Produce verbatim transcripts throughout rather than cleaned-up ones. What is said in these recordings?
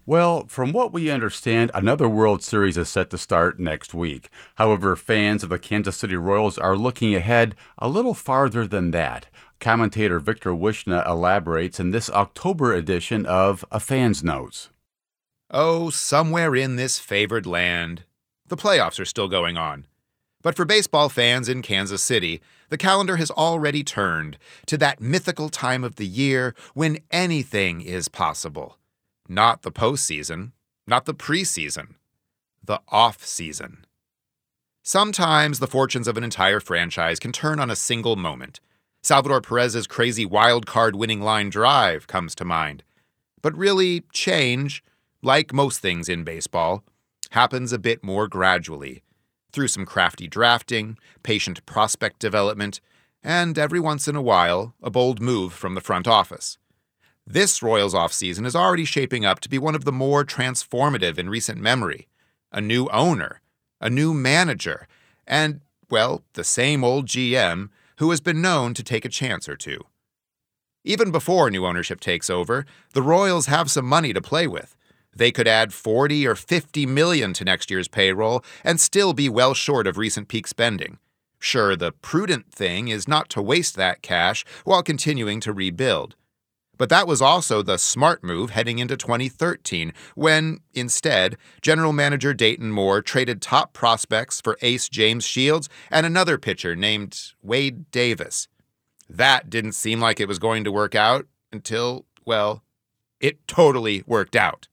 Well, from what we understand, another World Series is set to start next week. However, fans of the Kansas City Royals are looking ahead a little farther than that. Commentator Victor Wishna elaborates in this October edition of A Fan's Notes. Oh, somewhere in this favored land, the playoffs are still going on. But for baseball fans in Kansas City, the calendar has already turned to that mythical time of the year when anything is possible. Not the postseason, not the preseason, the off-season. Sometimes the fortunes of an entire franchise can turn on a single moment. Salvador Perez's crazy wild card winning line drive comes to mind. But really, change, like most things in baseball, happens a bit more gradually, through some crafty drafting, patient prospect development, and every once in a while, a bold move from the front office. This Royals offseason is already shaping up to be one of the more transformative in recent memory. A new owner, a new manager, and, well, the same old G M who has been known to take a chance or two. Even before new ownership takes over, the Royals have some money to play with. They could add forty or fifty million to next year's payroll and still be well short of recent peak spending. Sure, the prudent thing is not to waste that cash while continuing to rebuild. But that was also the smart move heading into twenty thirteen, when, instead, general manager Dayton Moore traded top prospects for ace James Shields and another pitcher named Wade Davis. That didn't seem like it was going to work out until, well, it totally worked out.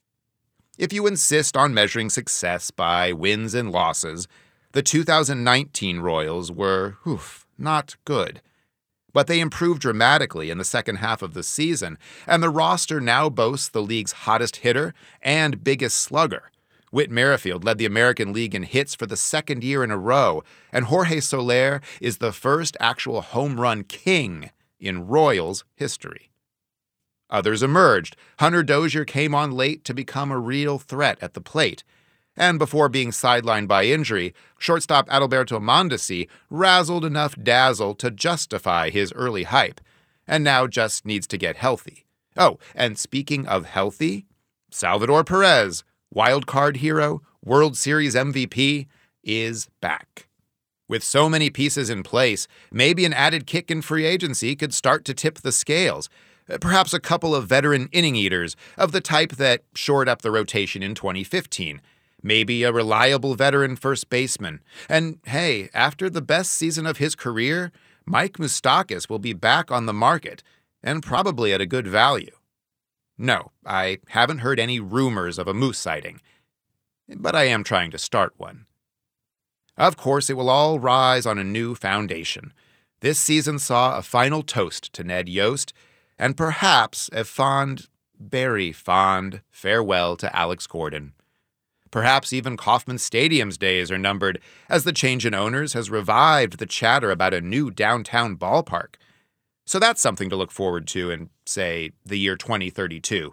If you insist on measuring success by wins and losses, the two thousand nineteen Royals were, oof, not good. But they improved dramatically in the second half of the season, and the roster now boasts the league's hottest hitter and biggest slugger. Whit Merrifield led the American League in hits for the second year in a row, and Jorge Soler is the first actual home run king in Royals history. Others emerged. Hunter Dozier came on late to become a real threat at the plate. And before being sidelined by injury, shortstop Adalberto Mondesi razzled enough dazzle to justify his early hype, and now just needs to get healthy. Oh, and speaking of healthy, Salvador Perez, wild card hero, World Series M V P, is back. With so many pieces in place, maybe an added kick in free agency could start to tip the scales. Perhaps a couple of veteran inning eaters of the type that shored up the rotation in twenty fifteen. Maybe a reliable veteran first baseman. And hey, after the best season of his career, Mike Moustakas will be back on the market, and probably at a good value. No, I haven't heard any rumors of a moose sighting, but I am trying to start one. Of course, it will all rise on a new foundation. This season saw a final toast to Ned Yost, and perhaps a fond, very fond farewell to Alex Gordon. Perhaps even Kauffman Stadium's days are numbered, as the change in owners has revived the chatter about a new downtown ballpark. So that's something to look forward to in, say, the year twenty thirty-two.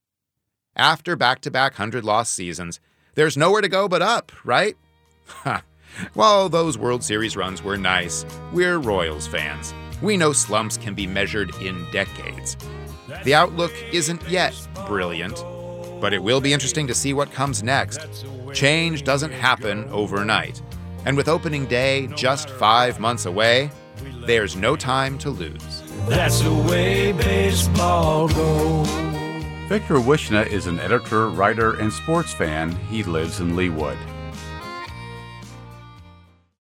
After back-to-back hundred-loss seasons, there's nowhere to go but up, right? Ha! While those World Series runs were nice, we're Royals fans. We know slumps can be measured in decades. The outlook isn't yet brilliant, but it will be interesting to see what comes next. Change doesn't happen overnight. And with opening day just five months away, there's no time to lose. That's the way baseball goes. Victor Wishna is an editor, writer, and sports fan. He lives in Leawood.